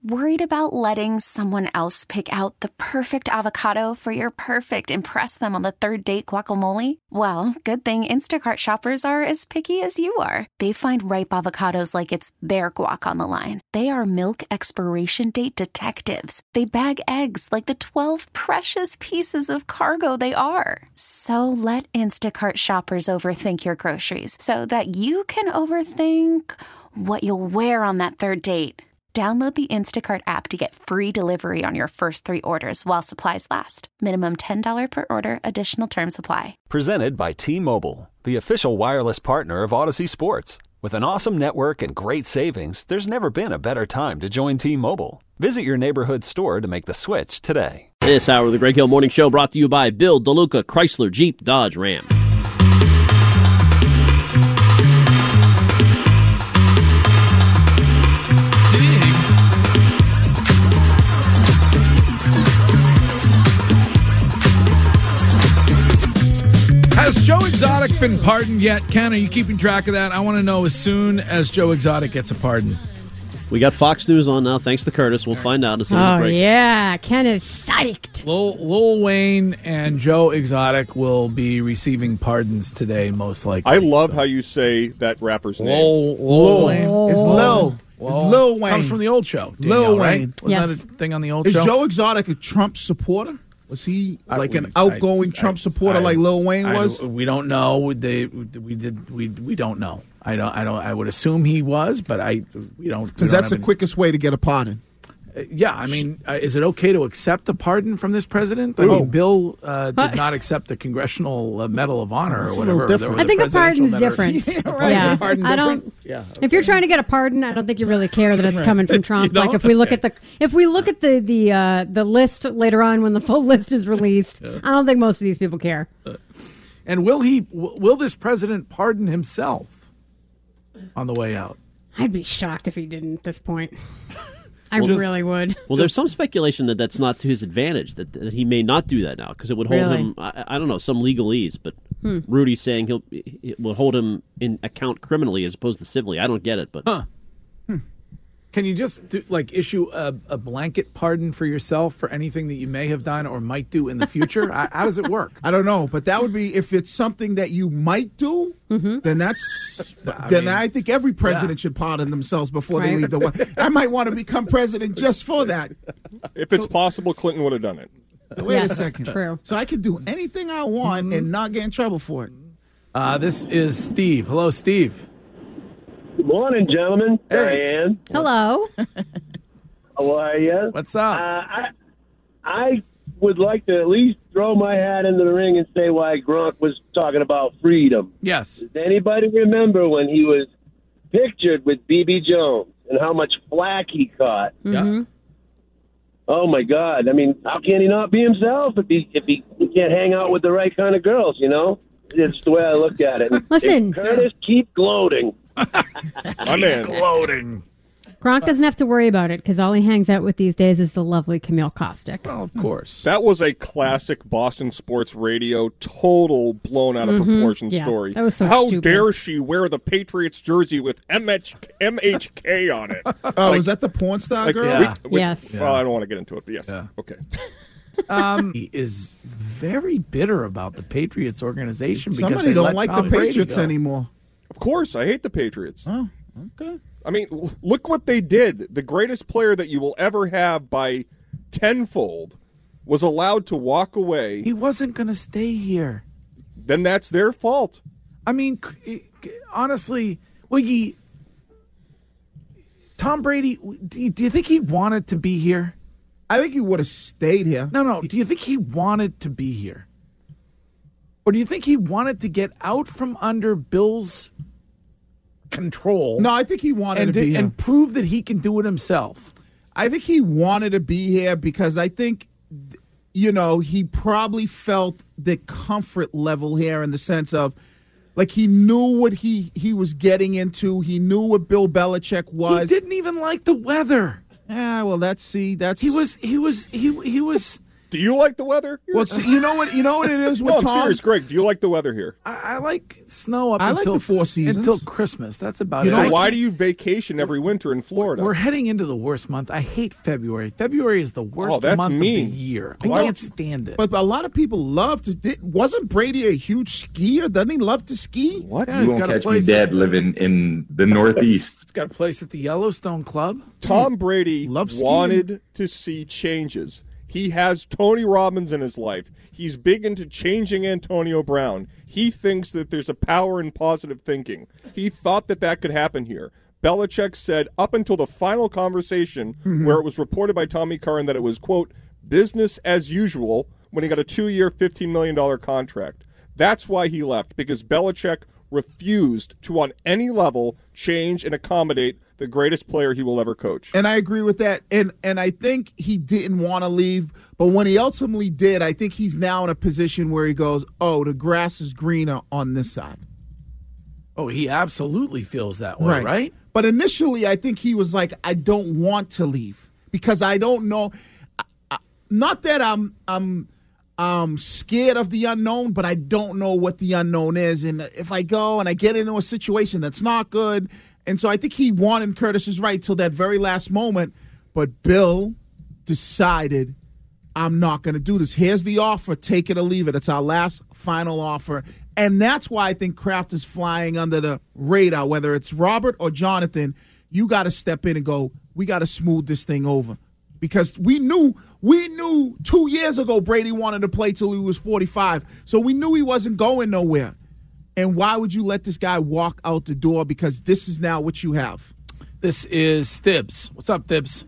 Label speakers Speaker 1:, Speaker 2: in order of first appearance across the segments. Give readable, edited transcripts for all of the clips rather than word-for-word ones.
Speaker 1: Worried about letting someone else pick out the perfect avocado for your perfect impress them on the third date guacamole? Well, good thing Instacart shoppers are as picky as you are. They find ripe avocados like it's their guac on the line. They are milk expiration date detectives. They bag eggs like the 12 precious pieces of cargo they are. So let Instacart shoppers overthink your groceries so that you can overthink what you'll wear on that third date. Download the Instacart app to get free delivery on your first 3 orders while supplies last. Minimum $10 per order. Additional terms apply.
Speaker 2: Presented by T-Mobile, the official wireless partner of Odyssey Sports. With an awesome network and great savings, there's never been a better time to join T-Mobile. Visit your neighborhood store to make the switch today.
Speaker 3: This hour of the Greg Hill Morning Show brought to you by Bill DeLuca, Chrysler, Jeep, Dodge, Ram.
Speaker 4: Has Joe Exotic been pardoned yet? Ken, are you keeping track of that? I want to know as soon as Joe Exotic gets a pardon.
Speaker 3: We got Fox News on now, thanks to Curtis. We'll find out as soon as we break.
Speaker 5: Oh, yeah. Ken is psyched.
Speaker 4: Lil Wayne and Joe Exotic will be receiving pardons today, most likely.
Speaker 6: I love how you say that rapper's name.
Speaker 4: Lil Wayne.
Speaker 7: It's Lil. It's Lil Wayne.
Speaker 4: Comes from the old show.
Speaker 7: Lil
Speaker 4: Danielle,
Speaker 7: Wayne.
Speaker 4: Right? Wasn't that a thing on the old
Speaker 7: Is
Speaker 4: show?
Speaker 7: Joe Exotic a Trump supporter? Was he like an outgoing Trump supporter like Lil Wayne was?
Speaker 4: We don't know. We don't know. I would assume he was, but we don't.
Speaker 7: Because that's the quickest way to get a pardon.
Speaker 4: Yeah, I mean, is it okay to accept a pardon from this president? I mean, Bill did not accept the Congressional Medal of Honor or whatever.
Speaker 5: I think a pardon's different.
Speaker 7: Yeah, right.
Speaker 5: Yeah.
Speaker 7: Pardon
Speaker 5: I
Speaker 7: different?
Speaker 5: don't.
Speaker 4: Yeah, okay.
Speaker 5: If you're trying to get a pardon, I don't think you really care that it's coming from Trump. Like if we look at the list later on when the full list is released, I don't think most of these people care.
Speaker 4: And will this president pardon himself on the way out?
Speaker 5: I'd be shocked if he didn't at this point. I really would.
Speaker 3: Well, there's some speculation that that's not to his advantage, that he may not do that now, because it would hold him, I don't know, some legalese, but Rudy's saying it will hold him in account criminally as opposed to civilly. I don't get it, but...
Speaker 4: Can you just issue a blanket pardon for yourself for anything that you may have done or might do in the future? How does it work?
Speaker 7: I don't know, but that would be if it's something that you might do. Then that's. I think every president should pardon themselves before they leave the White House. I might want to become president just for that.
Speaker 6: If it's possible, Clinton would have done it.
Speaker 7: Wait a second.
Speaker 5: True.
Speaker 7: So I could do anything I want and not get in trouble for it.
Speaker 4: This is Steve. Hello, Steve.
Speaker 8: Good morning, gentlemen.
Speaker 4: Hey.
Speaker 8: Diane.
Speaker 5: Hello.
Speaker 8: How are you?
Speaker 4: What's up?
Speaker 8: I would like to at least throw my hat into the ring and say why Gronk was talking about freedom.
Speaker 4: Yes.
Speaker 8: Does anybody remember when he was pictured with B.B. Jones and how much flack he caught?
Speaker 4: Yeah.
Speaker 8: Oh, my God. I mean, how can he not be himself if he can't hang out with the right kind of girls, you know? It's the way I look at it.
Speaker 5: Listen.
Speaker 8: Curtis, keep gloating.
Speaker 6: My man.
Speaker 4: Gloating.
Speaker 5: Gronk doesn't have to worry about it because all he hangs out with these days is the lovely Camille Kostick.
Speaker 4: Well, of course.
Speaker 6: That was a classic Boston sports radio, total blown out of proportion story.
Speaker 5: That was so
Speaker 6: How
Speaker 5: stupid.
Speaker 6: dare she wear the Patriots jersey with MHK on it?
Speaker 7: Was that the porn star girl?
Speaker 4: Yeah.
Speaker 5: Yes.
Speaker 6: Well, I don't want to get into it, but yes.
Speaker 4: Yeah.
Speaker 6: Okay.
Speaker 4: He is very bitter about the Patriots organization because
Speaker 7: Somebody
Speaker 4: they
Speaker 7: don't
Speaker 4: let
Speaker 7: like
Speaker 4: Tom
Speaker 7: the
Speaker 4: Brady
Speaker 7: Patriots
Speaker 4: go.
Speaker 7: anymore.
Speaker 6: Of course, I hate the Patriots.
Speaker 7: Oh, okay.
Speaker 6: I mean, look what they did. The greatest player that you will ever have by tenfold was allowed to walk away.
Speaker 4: He wasn't going to stay here.
Speaker 6: Then that's their fault.
Speaker 4: I mean, honestly, Wiggy, Tom Brady, do you think he wanted to be here?
Speaker 7: I think he would have stayed here.
Speaker 4: No. Do you think he wanted to be here? Or do you think he wanted to get out from under Bill's control?
Speaker 7: No, I think he wanted to be here.
Speaker 4: And prove that he can do it himself.
Speaker 7: I think he wanted to be here because I think, he probably felt the comfort level here in the sense of, like, he knew what he was getting into. He knew what Bill Belichick was.
Speaker 4: He didn't even like the weather.
Speaker 7: Yeah, well, that's
Speaker 4: he was
Speaker 6: Do you like the weather?
Speaker 7: Well, you know what it is with
Speaker 6: I'm
Speaker 7: Tom.
Speaker 6: serious, Greg. Do you like the weather here?
Speaker 4: I like snow
Speaker 7: I
Speaker 4: until
Speaker 7: like the 4 seasons.
Speaker 4: until Christmas. That's about
Speaker 7: You
Speaker 4: it.
Speaker 7: know,
Speaker 6: Why do you vacation every winter in Florida?
Speaker 4: We're heading into the worst month. I hate February. February is the worst
Speaker 6: that's
Speaker 4: month
Speaker 6: mean.
Speaker 4: of the year. I
Speaker 6: Why-
Speaker 4: can't stand it.
Speaker 7: But a lot of people love to. Wasn't Brady a huge skier? Doesn't he love to ski?
Speaker 6: What?
Speaker 4: Yeah,
Speaker 9: You
Speaker 4: he's
Speaker 9: won't
Speaker 4: got a
Speaker 9: catch me
Speaker 4: place
Speaker 9: dead living in the Northeast.
Speaker 4: He's got a place at the Yellowstone Club.
Speaker 6: Tom Brady
Speaker 7: Loves skiing.
Speaker 6: wanted to see changes. He has Tony Robbins in his life. He's big into changing Antonio Brown. He thinks that there's a power in positive thinking. He thought that could happen here. Belichick said up until the final conversation where it was reported by Tommy Curran that it was, quote, business as usual when he got a 2-year, $15 million contract. That's why he left, because Belichick refused to, on any level, change and accommodate the greatest player he will ever coach.
Speaker 7: And I agree with that. And I think he didn't want to leave. But when he ultimately did, I think he's now in a position where he goes, oh, the grass is greener on this side.
Speaker 4: Oh, he absolutely feels that way, right?
Speaker 7: But initially, I think he was like, I don't want to leave because I don't know. Not that I'm scared of the unknown, but I don't know what the unknown is. And if I go and I get into a situation that's not good, and so I think he wanted, Curtis is right, till that very last moment. But Bill decided, I'm not going to do this. Here's the offer. Take it or leave it. It's our last final offer. And that's why I think Kraft is flying under the radar. Whether it's Robert or Jonathan, you got to step in and go, we got to smooth this thing over. Because we knew 2 years ago Brady wanted to play till he was 45. So we knew he wasn't going nowhere. And why would you let this guy walk out the door? Because this is now what you have.
Speaker 4: This is Thibs. What's up, Thibs?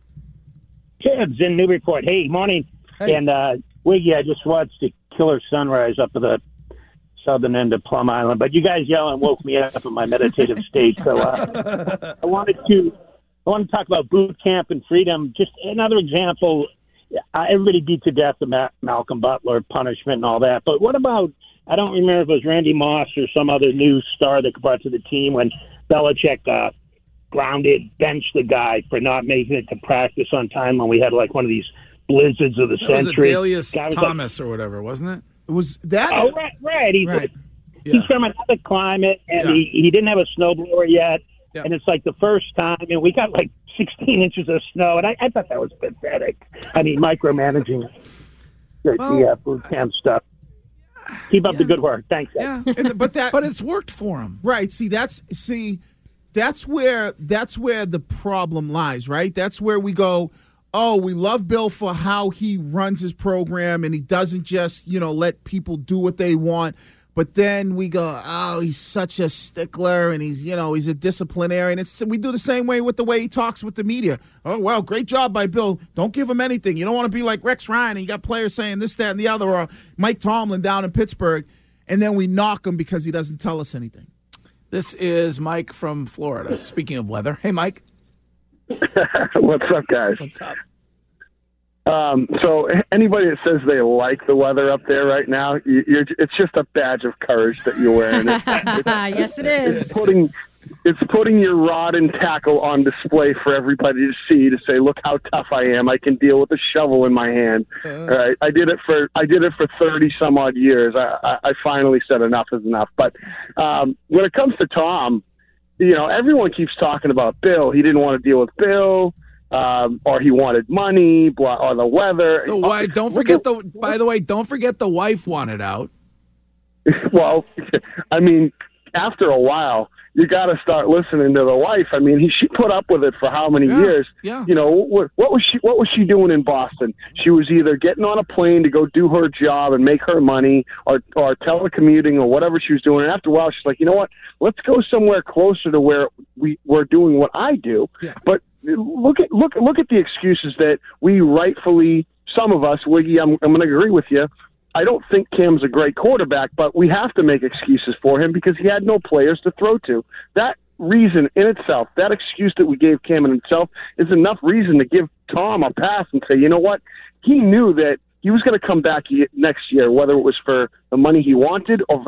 Speaker 10: Tibbs in Newburyport. Hey, morning.
Speaker 4: Hey.
Speaker 10: And Wiggy, I just watched the killer sunrise up at the southern end of Plum Island. But you guys yelling woke me up in my meditative state. So I wanted to talk about boot camp and freedom. Just another example. Everybody beat to death the Malcolm Butler punishment and all that. But what about, I don't remember if it was Randy Moss or some other new star that brought to the team when Belichick benched the guy for not making it to practice on time when we had like one of these blizzards of the century.
Speaker 4: It was Adalius Thomas or whatever, wasn't it?
Speaker 7: It was that?
Speaker 10: Oh, right. He's from another climate, and he didn't have a snowblower yet. Yeah. And it's like the first time, and we got like 16 inches of snow, and I thought that was pathetic. I mean, micromanaging the boot camp stuff. Keep up the good work. Thanks.
Speaker 4: Yeah, but it's worked for him,
Speaker 7: right? That's where the problem lies, right? That's where we go, oh, we love Bill for how he runs his program, and he doesn't just let people do what they want. But then we go, oh, he's such a stickler, and he's a disciplinarian. We do the same way with the way he talks with the media. Oh, well, great job by Bill. Don't give him anything. You don't want to be like Rex Ryan, and you got players saying this, that, and the other, or Mike Tomlin down in Pittsburgh, and then we knock him because he doesn't tell us anything.
Speaker 4: This is Mike from Florida. Speaking of weather. Hey, Mike.
Speaker 11: What's up, guys?
Speaker 4: What's up?
Speaker 11: So anybody that says they like the weather up there right now, it's just a badge of courage that you're wearing.
Speaker 5: Yes, it is.
Speaker 11: It's putting your rod and tackle on display for everybody to see, to say, look how tough I am. I can deal with a shovel in my hand. All right. I did it for 30 some odd years. I finally said enough is enough. But when it comes to Tom, everyone keeps talking about Bill. He didn't want to deal with Bill. Or he wanted money, or the weather.
Speaker 4: By the way, don't forget the wife wanted out.
Speaker 11: Well, I mean, after a while, you got to start listening to the wife. I mean, she put up with it for how many years?
Speaker 4: Yeah.
Speaker 11: What was she doing in Boston? She was either getting on a plane to go do her job and make her money, or telecommuting, or whatever she was doing. And after a while, she's like, you know what? Let's go somewhere closer to where we're doing what I do.
Speaker 4: Yeah.
Speaker 11: But look at the excuses that we rightfully, some of us, Wiggy, I'm going to agree with you. I don't think Cam's a great quarterback, but we have to make excuses for him because he had no players to throw to. That reason in itself, that excuse that we gave Cam in itself, is enough reason to give Tom a pass and say, you know what? He knew that he was going to come back next year, whether it was for the money he wanted or for the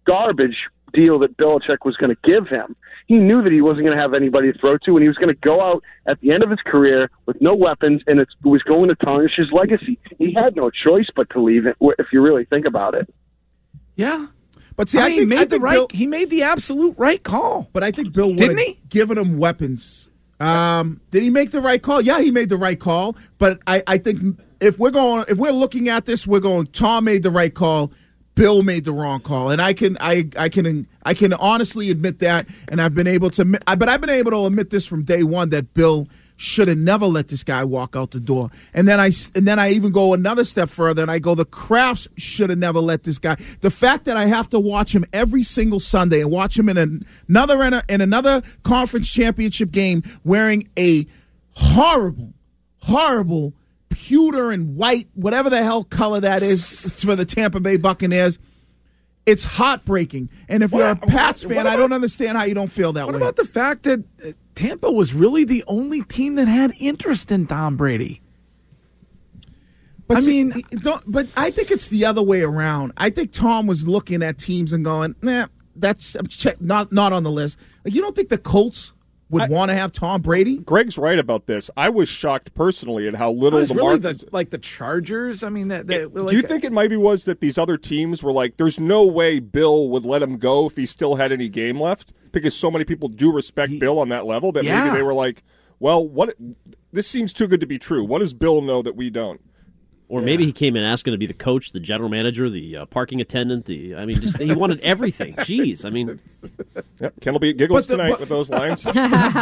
Speaker 11: garbage deal that Belichick was going to give him. He knew that he wasn't going to have anybody to throw to, and he was going to go out at the end of his career with no weapons, and it was going to tarnish his legacy. He had no choice but to leave it, if you really think about it.
Speaker 4: Yeah.
Speaker 7: But see,
Speaker 4: he made the absolute right call.
Speaker 7: But I think Bill would have given him weapons. Did he make the right call? Yeah, he made the right call. But I think if we're looking at this, we're going, Tom made the right call, Bill made the wrong call, and I can honestly admit that, and I've been able to admit this from day one, that Bill should have never let this guy walk out the door. And then I even go another step further, and I go, the Krafts should have never let this guy. The fact that I have to watch him every single Sunday and watch him in another conference championship game wearing a horrible pewter and white, whatever the hell color that is for the Tampa Bay Buccaneers, it's heartbreaking. And if you're a Pats fan, I don't understand how you don't feel that way.
Speaker 4: What about the fact that Tampa was really the only team that had interest in Tom Brady?
Speaker 7: But but I think it's the other way around. I think Tom was looking at teams and going, nah, that's not on the list. Like, you don't think the Colts would want to have Tom Brady?
Speaker 6: Greg's right about this. I was shocked personally at how little the market.
Speaker 4: Like the Chargers. I mean, do
Speaker 6: you think it maybe was that these other teams were like, "There's no way Bill would let him go if he still had any game left," because so many people do respect Bill on that level that maybe they were like, "Well, this seems too good to be true. What does Bill know that we don't?"
Speaker 3: Or maybe he came in asking to be the coach, the general manager, the parking attendant. He wanted everything. Jeez, I mean,
Speaker 6: Ken will be giggles tonight with those lines.
Speaker 7: But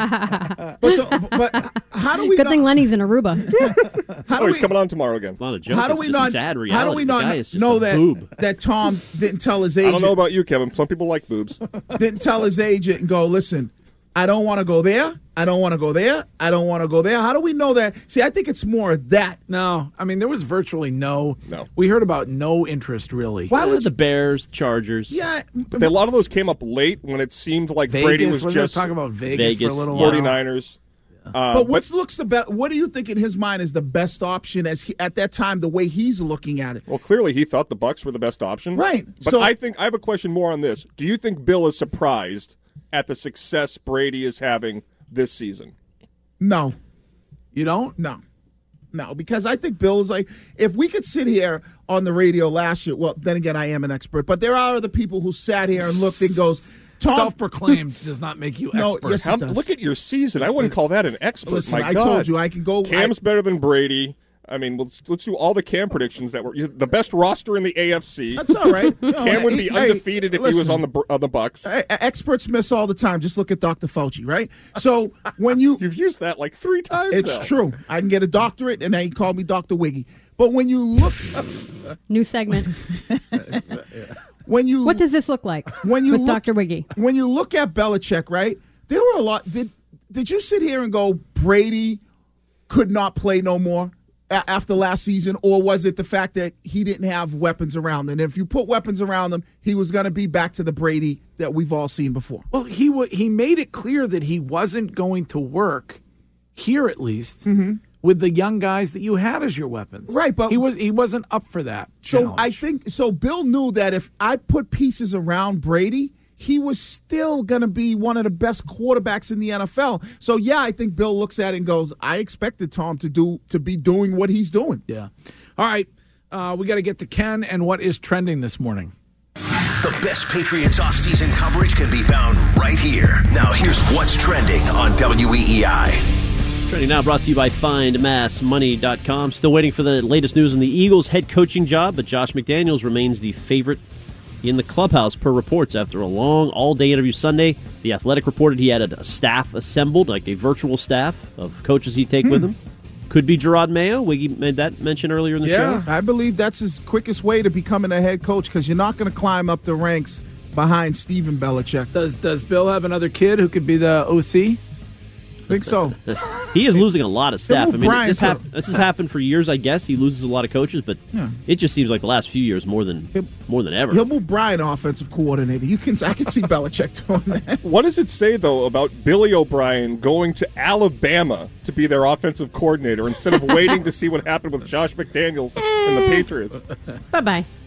Speaker 7: how do we?
Speaker 5: Good thing Lenny's in Aruba.
Speaker 6: He's coming on tomorrow again.
Speaker 3: It's not a joke.
Speaker 7: How do we not?
Speaker 3: Sad reality.
Speaker 7: How do we not
Speaker 3: know
Speaker 7: that Tom didn't tell his agent?
Speaker 6: I don't know about you, Kevin. Some people like boobs.
Speaker 7: Didn't tell his agent and go, listen, I don't want to go there. I don't want to go there. I don't want to go there. How do we know that? See, I think it's more of that.
Speaker 4: No. I mean, there was virtually no. We heard about no interest, really.
Speaker 3: Why would the Bears, Chargers?
Speaker 7: Yeah.
Speaker 6: But a lot of those came up late when it seemed like
Speaker 4: Vegas,
Speaker 6: Brady was just
Speaker 4: talking about Vegas for a little while.
Speaker 6: 49ers.
Speaker 7: But what do you think in his mind is the best option at that time, the way he's looking at it?
Speaker 6: Well, clearly he thought the Bucs were the best option.
Speaker 7: Right.
Speaker 6: But I have a question more on this. Do you think Bill is surprised at the success Brady is having this season?
Speaker 7: No.
Speaker 4: You don't?
Speaker 7: No, because I think Bill is like, if we could sit here on the radio last year, well, then again, I am an expert, but there are other people who sat here and looked and goes, Tom,
Speaker 4: self-proclaimed does not make you expert.
Speaker 7: Yes, it does.
Speaker 6: Look at your season. I wouldn't call that an expert.
Speaker 7: Listen,
Speaker 6: My
Speaker 7: I
Speaker 6: God.
Speaker 7: told you I can go.
Speaker 6: Cam's better than Brady. I mean, let's do all the Cam predictions that were the best roster in the AFC.
Speaker 7: That's all right.
Speaker 6: Cam would be undefeated if he was on the Bucs.
Speaker 7: Experts miss all the time. Just look at Dr. Fauci, right? So when you've
Speaker 6: used that like 3 times.
Speaker 7: It's
Speaker 6: now.
Speaker 7: true. I can get a doctorate, and they call me Dr. Wiggy. But when you look,
Speaker 5: new segment.
Speaker 7: What
Speaker 5: does this look like? With Dr. Wiggy,
Speaker 7: when you look at Belichick, right? There were a lot. Did you sit here and go, Brady could not play no more after last season, or was it the fact that he didn't have weapons around him? And if you put weapons around him, he was going to be back to the Brady that we've all seen before.
Speaker 4: Well, he made it clear that he wasn't going to work here, at least, with the young guys that you had as your weapons.
Speaker 7: Right, but
Speaker 4: he wasn't up for that challenge.
Speaker 7: So I think Bill knew that if I put pieces around Brady, he was still going to be one of the best quarterbacks in the NFL. So, yeah, I think Bill looks at it and goes, I expected Tom to be doing what he's doing.
Speaker 4: Yeah. All right. We got to get to Ken and what is trending this morning.
Speaker 12: The best Patriots offseason coverage can be found right here. Now, here's what's trending on WEEI.
Speaker 3: Trending now brought to you by FindMassMoney.com. Still waiting for the latest news on the Eagles' head coaching job, but Josh McDaniels remains the favorite in the clubhouse per reports. After a long all-day interview Sunday, The Athletic reported he had a staff assembled, like a virtual staff of coaches he'd take with him. Could be Gerard Mayo. Wiggy made that mention earlier in the show.
Speaker 7: I believe that's his quickest way to becoming a head coach, because you're not going to climb up the ranks behind Steven Belichick.
Speaker 4: Does Bill have another kid who could be the OC?
Speaker 7: I think so.
Speaker 3: He is losing a lot of staff. I mean, this has happened for years, I guess. He loses a lot of coaches, but it just seems like the last few years more than ever.
Speaker 7: He'll move Brian offensive coordinator. I can see Belichick doing that.
Speaker 6: What does it say, though, about Billy O'Brien going to Alabama to be their offensive coordinator instead of waiting to see what happened with Josh McDaniels and the Patriots?
Speaker 5: Bye-bye.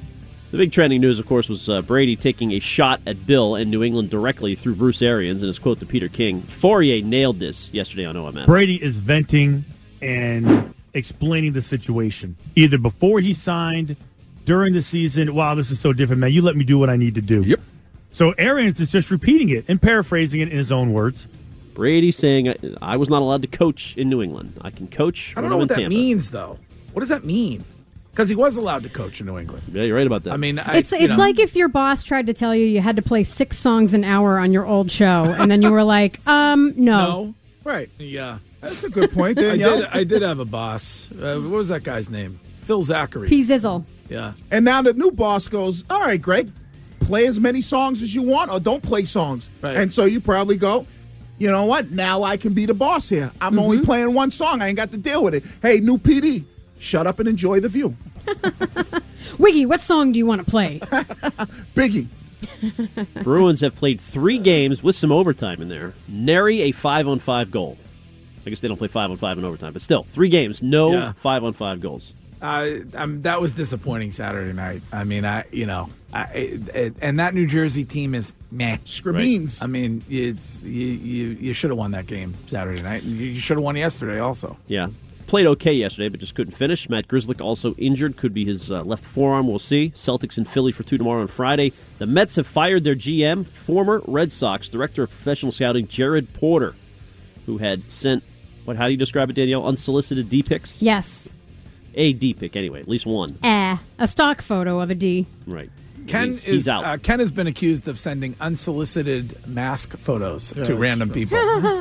Speaker 3: The big trending news, of course, was Brady taking a shot at Bill and New England directly through Bruce Arians in his quote to Peter King. Fourier nailed this yesterday on OMS.
Speaker 13: Brady is venting and explaining the situation, either before he signed, during the season. Wow, this is so different, man. You let me do what I need to do.
Speaker 14: Yep.
Speaker 13: So Arians is just repeating it and paraphrasing it in his own words.
Speaker 3: Brady saying, I was not allowed to coach in New England. I can coach
Speaker 4: I
Speaker 3: when
Speaker 4: don't know
Speaker 3: I'm
Speaker 4: what
Speaker 3: in
Speaker 4: that
Speaker 3: Tampa.
Speaker 4: means, though. What does that mean? Because he was allowed to coach in New England.
Speaker 3: Yeah, you're right about that.
Speaker 4: I mean,
Speaker 5: It's like if your boss tried to tell you had to play 6 songs an hour on your old show, and then you were like, no.
Speaker 7: Right.
Speaker 4: Yeah.
Speaker 7: That's a good point, Danielle.
Speaker 4: I did have a boss. What was that guy's name? Phil Zachary.
Speaker 5: P. Zizzle.
Speaker 4: Yeah.
Speaker 7: And now the new boss goes, all right, Greg, play as many songs as you want or don't play songs.
Speaker 4: Right.
Speaker 7: And so you probably go, you know what? Now I can be the boss here. I'm only playing one song. I ain't got to deal with it. Hey, new PD, shut up and enjoy the view.
Speaker 5: Wiggy, what song do you want to play?
Speaker 7: Biggie.
Speaker 3: Bruins have played 3 games with some overtime in there. Nary a 5-on-5 goal. I guess they don't play 5-on-5 in overtime, but still, 3 games, no 5-on-5 goals.
Speaker 4: That was disappointing Saturday night. I mean, and that New Jersey team is meh.
Speaker 7: Screams.
Speaker 4: I mean, it's you should have won that game Saturday night. You should have won yesterday also.
Speaker 3: Yeah. Played okay yesterday, but just couldn't finish. Matt Grzelcyk also injured. Could be his left forearm. We'll see. Celtics in Philly for 2 tomorrow on Friday. The Mets have fired their GM, former Red Sox Director of Professional Scouting, Jared Porter, who had sent, how do you describe it, Danielle? Unsolicited D pics?
Speaker 5: Yes.
Speaker 3: A D pic, anyway. At least one.
Speaker 5: A stock photo of a D.
Speaker 3: Right.
Speaker 4: He's
Speaker 3: out.
Speaker 4: Ken has been accused of sending unsolicited mask photos to random people.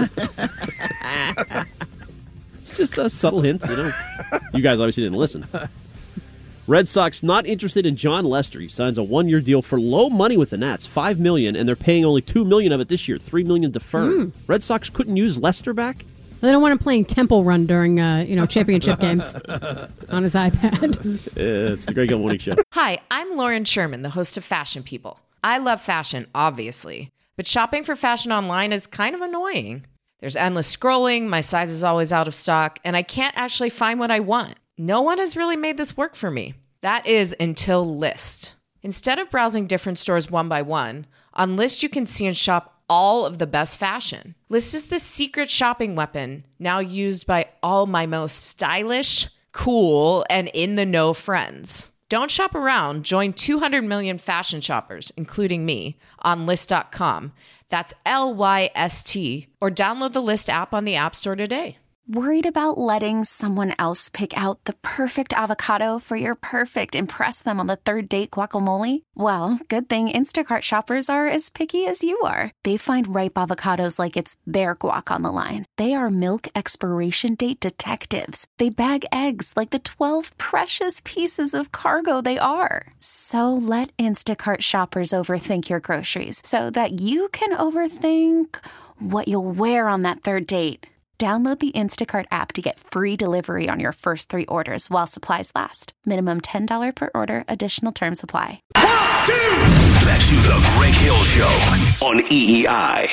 Speaker 3: It's just a subtle hint, You guys obviously didn't listen. Red Sox not interested in John Lester. He signs a 1-year deal for low money with the Nats, $5 million, and they're paying only $2 million of it this year, $3 million deferred. Red Sox couldn't use Lester back?
Speaker 5: They don't want him playing Temple Run during championship games on his iPad.
Speaker 3: It's the Greg Hill Morning Show.
Speaker 15: Hi, I'm Lauren Sherman, the host of Fashion People. I love fashion, obviously, but shopping for fashion online is kind of annoying. There's endless scrolling, my size is always out of stock, and I can't actually find what I want. No one has really made this work for me. That is until Lyst. Instead of browsing different stores one by one, on Lyst you can see and shop all of the best fashion. Lyst is the secret shopping weapon now used by all my most stylish, cool, and in-the-know friends. Don't shop around. Join 200 million fashion shoppers, including me, on Lyst.com. That's LYST, or download the Lyst app on the App Store today.
Speaker 1: Worried about letting someone else pick out the perfect avocado for your perfect impress them on the third date guacamole? Well, good thing Instacart shoppers are as picky as you are. They find ripe avocados like it's their guac on the line. They are milk expiration date detectives. They bag eggs like the 12 precious pieces of cargo they are. So let Instacart shoppers overthink your groceries so that you can overthink what you'll wear on that third date. Download the Instacart app to get free delivery on your first 3 orders while supplies last. Minimum $10 per order. Additional terms apply.
Speaker 12: Back to the Greg Hill Show on EEI.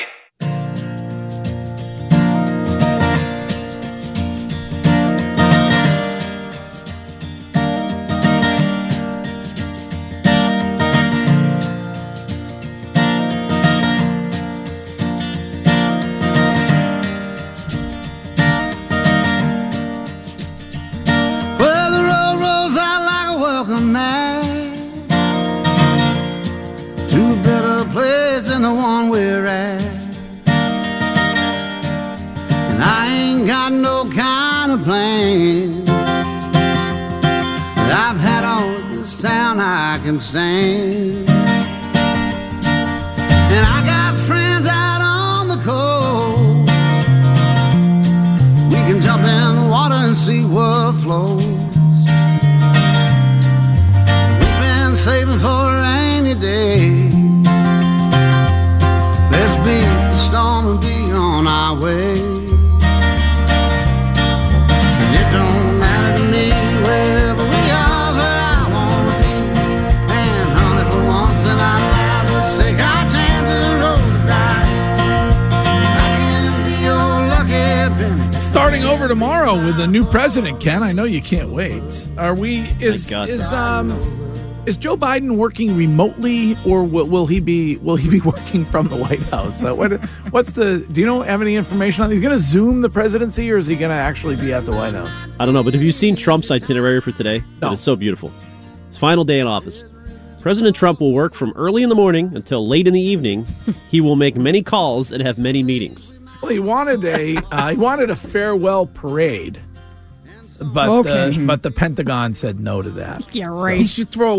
Speaker 16: The one we're at, and I ain't got no kind of plan that I've had all this town I can stand. And I got friends out on the coast. We can jump in the water and see what flows. We've been saving for a rainy day. Let's beat the storm and be on our way. And it don't matter to me wherever we are, where I wanna be. And honey, for once in our lives, let's take our chances and roll the dice. I can be your lucky penny.
Speaker 4: Starting over tomorrow with a new president, Ken. I know you can't wait. Are we? Is Is Joe Biden working remotely, or will he be working from the White House? Do you have any information on? He's going to Zoom the presidency, or is he going to actually be at the White House?
Speaker 3: I don't know, but have you seen Trump's itinerary for today?
Speaker 4: No.
Speaker 3: It's so beautiful. His final day in office. President Trump will work from early in the morning until late in the evening. He will make many calls and have many meetings.
Speaker 4: Well, he wanted a farewell parade. But the Pentagon said no to that.
Speaker 5: Yeah, right.
Speaker 7: So he should throw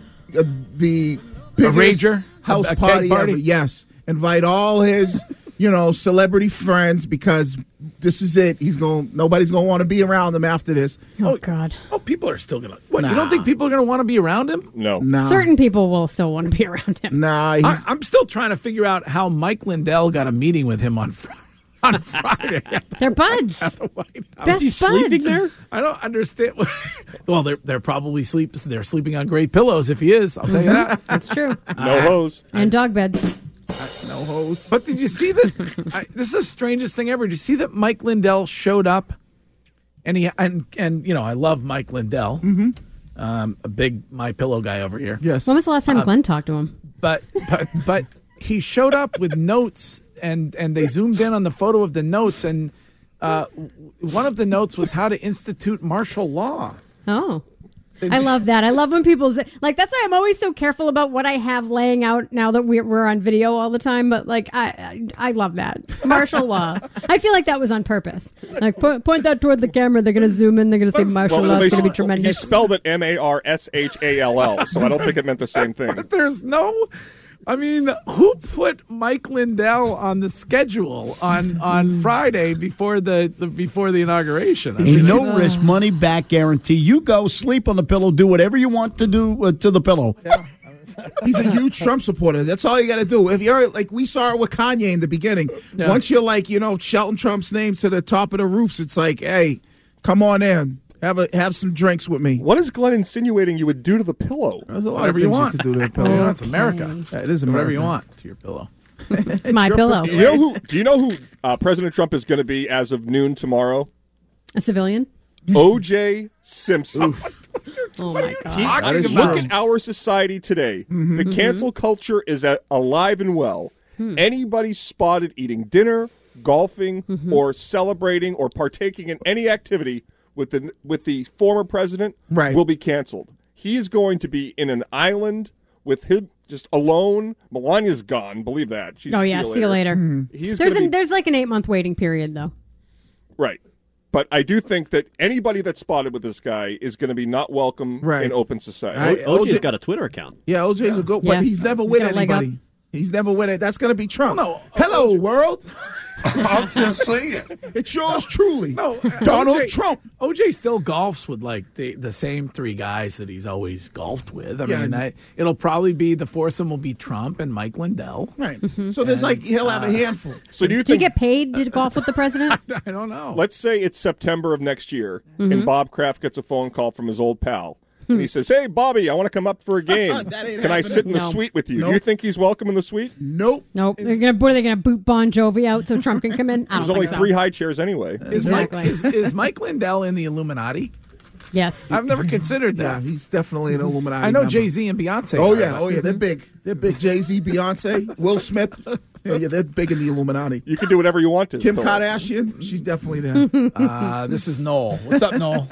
Speaker 7: the biggest
Speaker 4: rager?
Speaker 7: house
Speaker 4: A
Speaker 7: party,
Speaker 4: keg party?
Speaker 7: ever. Yes, invite all his celebrity friends because this is it. Nobody's gonna want to be around him after this.
Speaker 5: Oh God.
Speaker 4: Oh, people are still gonna. What? You don't think people are gonna want to be around him?
Speaker 6: No.
Speaker 5: Certain people will still want to be around him.
Speaker 7: Nah,
Speaker 4: I'm still trying to figure out how Mike Lindell got a meeting with him on Friday.
Speaker 5: They're buds.
Speaker 4: At the White House.
Speaker 5: Best
Speaker 3: Is he sleeping
Speaker 5: buds.
Speaker 3: there?
Speaker 4: I don't understand. Well, they're probably They're sleeping on great pillows. If he is, I'll tell you that.
Speaker 5: That's true.
Speaker 6: No hose.
Speaker 5: And dog beds.
Speaker 7: no hose.
Speaker 4: But did you see that? This is the strangest thing ever. Did you see that Mike Lindell showed up? And I love Mike Lindell. Mm-hmm. A big My Pillow guy over here.
Speaker 7: Yes.
Speaker 5: When was the last time Glenn talked to him?
Speaker 4: But he showed up with notes, and they zoomed in on the photo of the notes, and one of the notes was how to institute martial law.
Speaker 5: Oh. I love that. I love when people say, that's why I'm always so careful about what I have laying out now that we're on video all the time. But I love that. Martial law. I feel like that was on purpose. Point that toward the camera. They're going to zoom in. They're going to say martial law is going to be tremendous.
Speaker 6: He spelled it MARSHALL, so I don't think it meant the same thing.
Speaker 4: But there's no. I mean, who put Mike Lindell on the schedule on Friday before the inauguration? I mean,
Speaker 14: no risk, money back guarantee. You go sleep on the pillow, do whatever you want to do to the pillow.
Speaker 7: Yeah. He's a huge Trump supporter. That's all you got to do. If you're we saw it with Kanye in the beginning. Yeah. Once you're shouting Trump's name to the top of the roofs, it's like, hey, come on in. Have some drinks with me.
Speaker 6: What is Glenn insinuating you would do to the pillow?
Speaker 7: There's a lot
Speaker 4: Whatever
Speaker 7: of
Speaker 4: you
Speaker 7: things
Speaker 4: want.
Speaker 7: you could do to the pillow.
Speaker 4: It's America.
Speaker 7: Yeah, it is America.
Speaker 4: Whatever you want to your pillow.
Speaker 5: It's my pillow.
Speaker 6: Do you know who President Trump is going to be as of noon tomorrow?
Speaker 5: A civilian?
Speaker 6: O.J. Simpson.
Speaker 5: Oh my God!
Speaker 6: Look at our society today. The cancel culture is alive and well. Anybody spotted eating dinner, golfing, or celebrating or partaking in any activity with the former president will be canceled. He is going to be in an island with him just alone. Melania's gone. Believe that.
Speaker 5: See you later. There's like an 8-month waiting period though.
Speaker 6: Right. But I do think that anybody that's spotted with this guy is going to be not welcome in open society.
Speaker 3: OJ's got a Twitter account.
Speaker 7: Yeah, OJ's a good, but he's never with anybody. He's never with it. That's going to be Trump.
Speaker 4: No,
Speaker 7: hello, world.
Speaker 17: I'm just saying.
Speaker 7: It's yours truly.
Speaker 4: No,
Speaker 7: Donald Trump.
Speaker 4: OJ still golfs with the same three guys that he's always golfed with. I mean, it'll probably be the foursome will be Trump and Mike Lindell.
Speaker 7: Right. So there's he'll have a handful.
Speaker 6: So do you
Speaker 5: think, get paid to golf with the president?
Speaker 4: I don't know.
Speaker 6: Let's say it's September of next year, and Bob Kraft gets a phone call from his old pal. And he says, "Hey, Bobby, I want to come up for a game. Can I sit in the suite with you?" Nope. Do you think he's welcome in the suite?
Speaker 7: Nope.
Speaker 5: Are they going to boot Bon Jovi out so Trump can come in?
Speaker 6: There's only 3 high chairs anyway.
Speaker 4: Is Mike Lindell in the Illuminati?
Speaker 5: Yes.
Speaker 4: I've never considered that.
Speaker 7: Yeah, he's definitely an Illuminati.
Speaker 4: I know
Speaker 7: member.
Speaker 4: Jay-Z and Beyonce.
Speaker 7: Oh yeah, they're big. They're big. Jay-Z, Beyonce, Will Smith. Yeah, they're big in the Illuminati.
Speaker 6: You can do whatever you want to.
Speaker 7: Kim Kardashian, she's definitely there.
Speaker 4: This is Noel. What's up, Noel?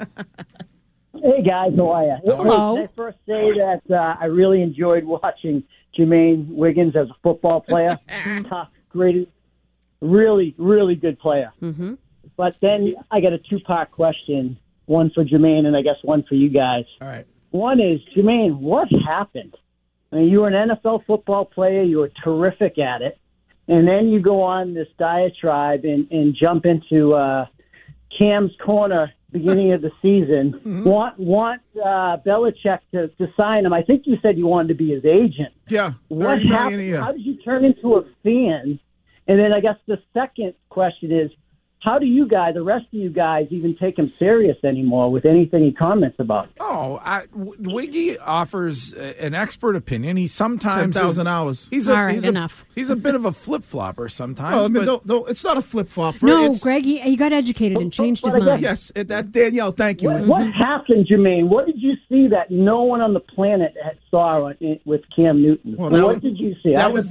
Speaker 18: Hey, guys. How are you?
Speaker 5: Hello.
Speaker 18: Can I first say that I really enjoyed watching Jermaine Wiggins as a football player. Tough, great, really, really good player. Mm-hmm. But then I got a 2-part question, one for Jermaine and I guess one for you guys.
Speaker 4: All right.
Speaker 18: One is, Jermaine, what happened? I mean, you were an NFL football player. You were terrific at it. And then you go on this diatribe and jump into Cam's corner beginning of the season, want Belichick to sign him. I think you said you wanted to be his agent.
Speaker 7: Yeah.
Speaker 18: What happened? How did you turn into a fan? And then I guess the second question is, how do you guys, the rest of you guys, even take him serious anymore with anything he comments about?
Speaker 4: Oh, Wiggy offers an expert opinion. He sometimes
Speaker 7: 10,000 hours.
Speaker 4: He's
Speaker 5: enough.
Speaker 4: He's a bit of a flip flopper sometimes.
Speaker 7: No, I mean, no, it's not a flip flop.
Speaker 5: No, Greg, he got educated and changed his mind.
Speaker 7: Yes, that Danielle. Thank you.
Speaker 18: What happened, Jermaine? What did you see that no one on the planet saw with Cam Newton? What did you see?
Speaker 7: That was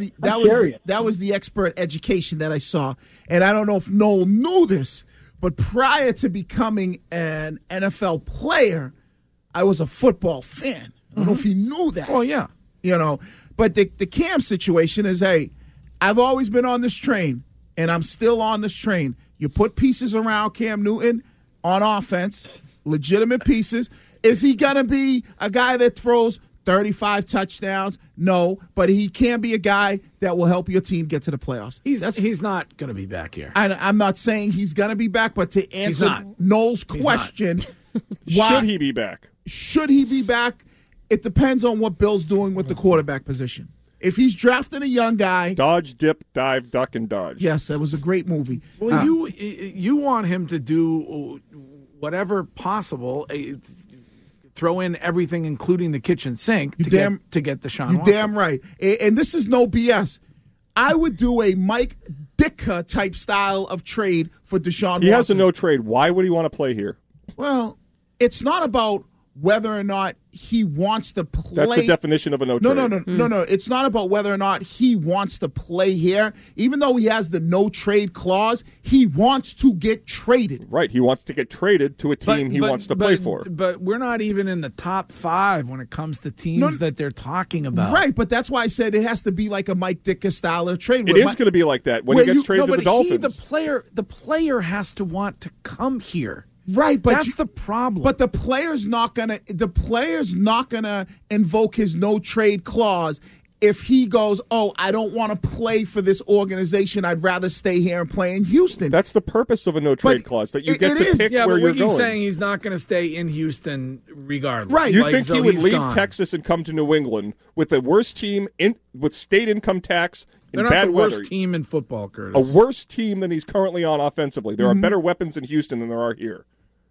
Speaker 7: the expert education that I saw, and I don't know if Noel knew this, but prior to becoming an NFL player, I was a football fan. I don't know if he knew that.
Speaker 4: Oh, yeah.
Speaker 7: But the Cam situation is, hey, I've always been on this train, and I'm still on this train. You put pieces around Cam Newton on offense, legitimate pieces. Is he going to be a guy that throws 35 touchdowns? No, but he can be a guy that will help your team get to the playoffs.
Speaker 4: He's not going to be back here.
Speaker 7: I'm not saying he's going to be back, but to answer Noel's question,
Speaker 6: should he be back?
Speaker 7: Should he be back? It depends on what Bill's doing with the quarterback position. If he's drafting a young guy,
Speaker 6: dodge, dip, dive, duck, and dodge.
Speaker 7: Yes, that was a great movie.
Speaker 4: Well, you want him to do whatever possible. Throw in everything, including the kitchen sink, to get Deshaun Watson.
Speaker 7: Damn right. And this is no BS. I would do a Mike Ditka type style of trade for Deshaun Watson.
Speaker 6: He has a no trade. Why would he want to play here?
Speaker 7: Well, it's not about whether or not he wants to play.
Speaker 6: That's the definition of a no trade.
Speaker 7: No. It's not about whether or not he wants to play here. Even though he has the no trade clause, he wants to get traded.
Speaker 6: Right. He wants to get traded to a team he wants to play for.
Speaker 4: But we're not even in the top 5 when it comes to teams that they're talking about.
Speaker 7: Right. But that's why I said it has to be like a Mike Ditka style of trade.
Speaker 6: It is going to be like that when he gets traded to the Dolphins.
Speaker 4: The player has to want to come here.
Speaker 7: Right, but
Speaker 4: that's the problem.
Speaker 7: But the player's not gonna invoke his no trade clause if he goes, oh, I don't want to play for this organization. I'd rather stay here and play in Houston.
Speaker 6: That's the purpose of a no trade clause, that you get to pick where you're going.
Speaker 4: Wiggie's saying he's not going to stay in Houston regardless.
Speaker 6: Right. You think he would leave Texas and come to New England with the worst team with state income tax and
Speaker 4: They're
Speaker 6: bad
Speaker 4: not the
Speaker 6: weather?
Speaker 4: Worst team in football, Curtis.
Speaker 6: A worse team than he's currently on offensively. There are better weapons in Houston than there are here.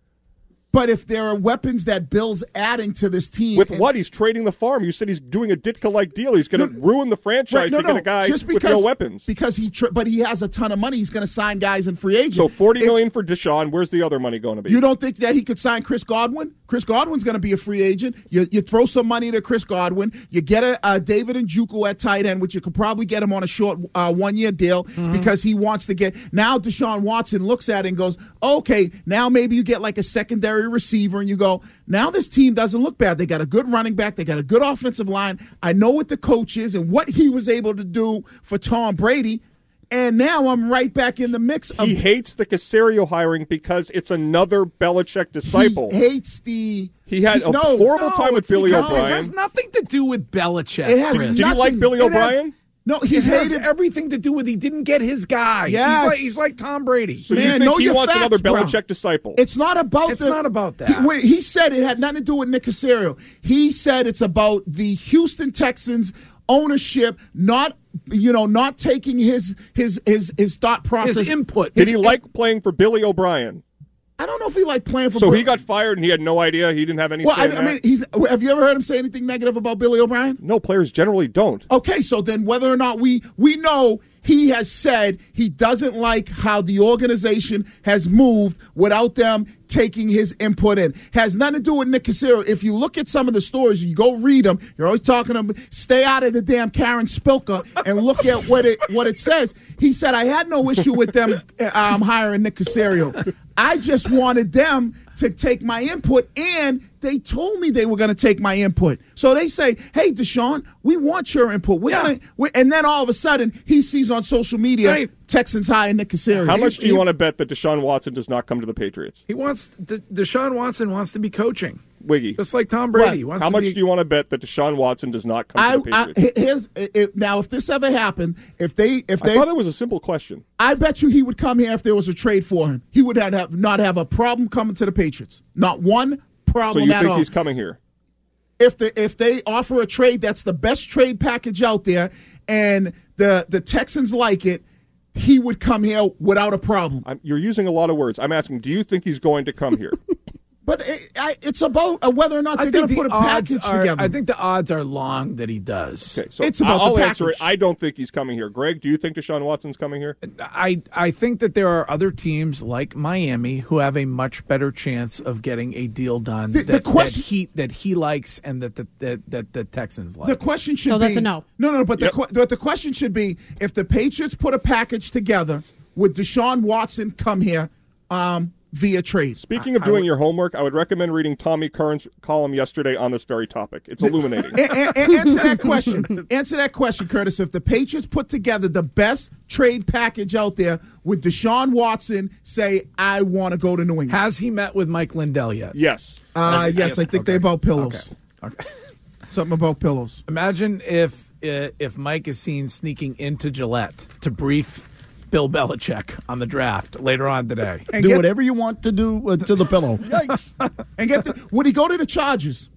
Speaker 7: But if there are weapons that Bill's adding to this team.
Speaker 6: With what? He's trading the farm. You said he's doing a Ditka-like deal. He's going to ruin the franchise to get a guy with no weapons.
Speaker 7: Because but he has a ton of money. He's going to sign guys in free agent.
Speaker 6: So $40 million for Deshaun. Where's the other money going to be?
Speaker 7: You don't think that he could sign Chris Godwin? Chris Godwin's going to be a free agent. You throw some money to Chris Godwin. You get a David Njoku at tight end, which you could probably get him on a short 1-year deal because he wants to get. Now Deshaun Watson looks at it and goes, okay, now maybe you get like a secondary receiver and you go, now this team doesn't look bad. They got a good running back. They got a good offensive line. I know what the coach is and what he was able to do for Tom Brady. And now I'm right back in the mix.
Speaker 6: He hates the Caserio hiring because it's another Belichick disciple.
Speaker 7: He hates the...
Speaker 6: He had a horrible time with Billy O'Brien.
Speaker 4: It has nothing to do with Belichick.
Speaker 7: It has
Speaker 6: Did you like Billy O'Brien?
Speaker 7: No, he
Speaker 4: has everything to do with he didn't get his guy.
Speaker 7: Yes.
Speaker 4: He's like Tom Brady.
Speaker 6: So you think he wants another Belichick disciple?
Speaker 7: It's not about
Speaker 4: It's not about that.
Speaker 7: He said it had nothing to do with Nick Caserio. He said it's about the Houston Texans ownership not taking his thought process.
Speaker 4: His input.
Speaker 6: Did he like playing for Billy O'Brien?
Speaker 7: I don't know if he liked playing for.
Speaker 6: So he got fired and he had no idea. He didn't have any.
Speaker 7: Well, I mean, have you ever heard him say anything negative about Billy O'Brien?
Speaker 6: No, players generally don't.
Speaker 7: Okay, so then whether or not we know he has said he doesn't like how the organization has moved without them taking his input in. Has nothing to do with Nick Caserio. If you look at some of the stories, you go read them. You're always talking to them. Stay out of the damn Karen Spilka and look at what it says. He said, I had no issue with them hiring Nick Caserio. I just wanted them to take my input, and they told me they were going to take my input. So they say, hey, Deshaun, we want your input. And then all of a sudden, he sees on social media, Texans hire Nick Caserio.
Speaker 6: How much do you want to bet that Deshaun Watson does not come to the Patriots?
Speaker 4: Deshaun Watson wants to be coaching.
Speaker 6: Wiggy.
Speaker 4: Just like Tom Brady.
Speaker 6: How much do you want to bet that Deshaun Watson does not come to the Patriots?
Speaker 7: Now, if this ever happened, I
Speaker 6: thought it was a simple question.
Speaker 7: I bet you he would come here if there was a trade for him. He would not have a problem coming to the Patriots. Not one problem at all.
Speaker 6: So you think he's coming here?
Speaker 7: If they offer a trade that's the best trade package out there and the Texans like it, he would come here without a problem.
Speaker 6: You're using a lot of words. I'm asking, do you think he's going to come here?
Speaker 7: But it's about whether or not they're going to put a package together.
Speaker 4: I think the odds are long that he does.
Speaker 6: Okay, so
Speaker 7: It's about
Speaker 6: I'll
Speaker 7: the
Speaker 6: answer it.
Speaker 7: package.
Speaker 6: I don't think he's coming here. Greg, do you think Deshaun Watson's coming here?
Speaker 4: I think that there are other teams like Miami who have a much better chance of getting a deal done that he likes and that the Texans like.
Speaker 7: The question should
Speaker 5: So
Speaker 7: be
Speaker 5: that's a no.
Speaker 7: No, but the question should be if the Patriots put a package together, would Deshaun Watson come here via trade?
Speaker 6: Speaking of doing your homework, I would recommend reading Tommy Curran's column yesterday on this very topic. It's illuminating.
Speaker 7: Answer that question. Answer that question, Curtis. If the Patriots put together the best trade package out there, would Deshaun Watson say, I want to go to New England?
Speaker 4: Has he met with Mike Lindell yet?
Speaker 6: Yes.
Speaker 7: Yes, I think they're about pillows.
Speaker 4: Okay.
Speaker 7: Something about pillows.
Speaker 4: Imagine if Mike is seen sneaking into Gillette to brief Bill Belichick on the draft later on today.
Speaker 14: And do whatever you want to do to the pillow.
Speaker 7: Yikes. And would he go to the Chargers?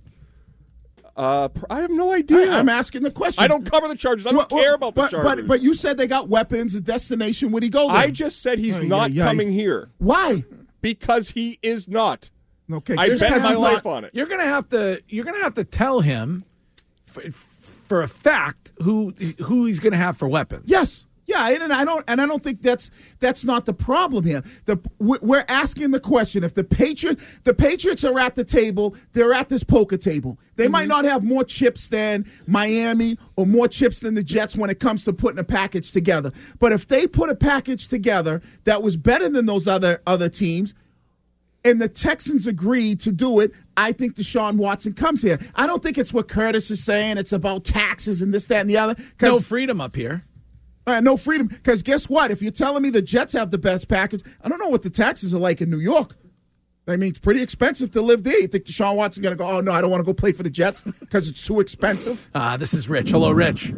Speaker 6: I have no idea.
Speaker 7: I'm asking the question.
Speaker 6: I don't cover the Chargers. I don't care about the Chargers.
Speaker 7: But you said they got weapons, a destination. Would he go there?
Speaker 6: I just said he's not coming here.
Speaker 7: Why?
Speaker 6: Because he is not.
Speaker 7: Okay,
Speaker 6: I bet my life on it.
Speaker 4: You're gonna have to tell him for a fact who he's gonna have for weapons.
Speaker 7: Yes. Yeah, and I don't think that's not the problem here. We're asking the question: if the Patriots are at the table, they're at this poker table. They might not have more chips than Miami or more chips than the Jets when it comes to putting a package together. But if they put a package together that was better than those other teams, and the Texans agreed to do it, I think Deshaun Watson comes here. I don't think it's what Curtis is saying. It's about taxes and this, that, and the other.
Speaker 4: No freedom up here.
Speaker 7: No freedom, because guess what? If you're telling me the Jets have the best package, I don't know what the taxes are like in New York. I mean, it's pretty expensive to live there. You think Deshaun Watson's going to go, oh, no, I don't want to go play for the Jets because it's too expensive?
Speaker 4: This is Rich. Hello, Rich.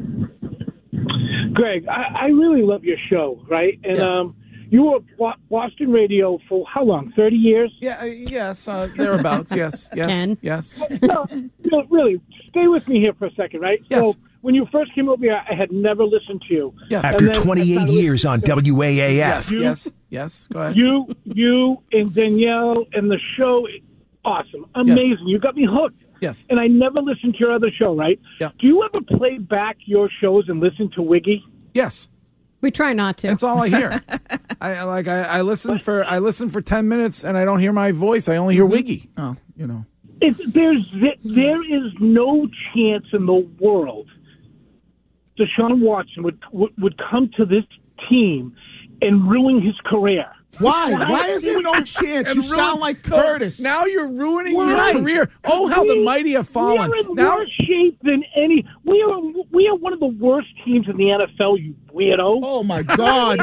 Speaker 19: Greg, I really love your show, right? And
Speaker 4: yes.
Speaker 19: You were Boston radio for how long, 30 years?
Speaker 4: Yeah, yes, thereabouts, yes.
Speaker 5: Ken?
Speaker 4: Yes.
Speaker 19: No, really, stay with me here for a second, right?
Speaker 4: Yes.
Speaker 19: So when you first came over here, I had never listened to you.
Speaker 4: Yes.
Speaker 12: After 28 years on WAAF.
Speaker 4: Yes, go ahead.
Speaker 19: You and Danielle and the show, awesome, amazing. Yes. You got me hooked.
Speaker 4: Yes.
Speaker 19: And I never listened to your other show, right?
Speaker 4: Yeah.
Speaker 19: Do you ever play back your shows and listen to Wiggy?
Speaker 4: Yes.
Speaker 5: We try not to.
Speaker 4: That's all I hear. I listen for 10 minutes and I don't hear my voice. I only hear Wiggy.
Speaker 7: Oh, you know.
Speaker 19: There is no chance in the world Deshaun Watson would come to this team and ruin his career.
Speaker 7: Why? Why is there no chance? You sound like Curtis.
Speaker 4: Now you're ruining your career. Oh, how the mighty have fallen.
Speaker 19: We are in worse shape than any. We are one of the worst teams in the NFL, you weirdo.
Speaker 7: Oh, my God.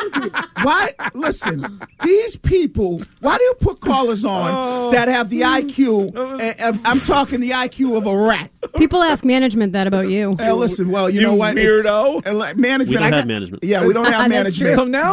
Speaker 7: Why? Listen, these people, why do you put callers on that have the IQ? I'm talking the IQ of a rat.
Speaker 5: People ask management that about you.
Speaker 7: Hey, listen, well, you know what?
Speaker 4: Weirdo.
Speaker 7: Management.
Speaker 3: We don't have management.
Speaker 7: Yeah, we don't have management.
Speaker 4: So now